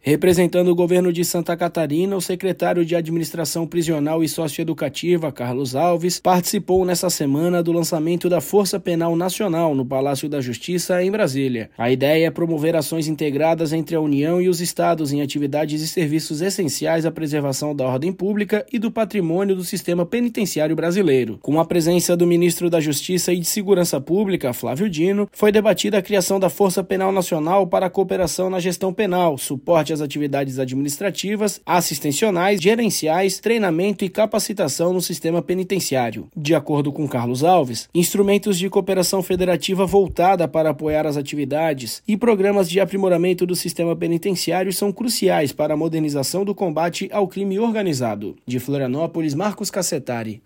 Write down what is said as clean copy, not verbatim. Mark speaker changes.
Speaker 1: Representando o governo de Santa Catarina, o secretário de Administração Prisional e Socioeducativa, Carlos Alves, participou nesta semana do lançamento da Força Penal Nacional no Palácio da Justiça, em Brasília. A ideia é promover ações integradas entre a União e os estados em atividades e serviços essenciais à preservação da ordem pública e do patrimônio do sistema penitenciário brasileiro. Com a presença do ministro da Justiça e de Segurança Pública, Flávio Dino, foi debatida a criação da Força Penal Nacional para a cooperação na gestão penal, suporte às atividades administrativas, assistencionais, gerenciais, treinamento e capacitação no sistema penitenciário. De acordo com Carlos Alves, instrumentos de cooperação federativa voltada para apoiar as atividades e programas de aprimoramento do sistema penitenciário são cruciais para a modernização do combate ao crime organizado. De Florianópolis, Marcos Cassetari.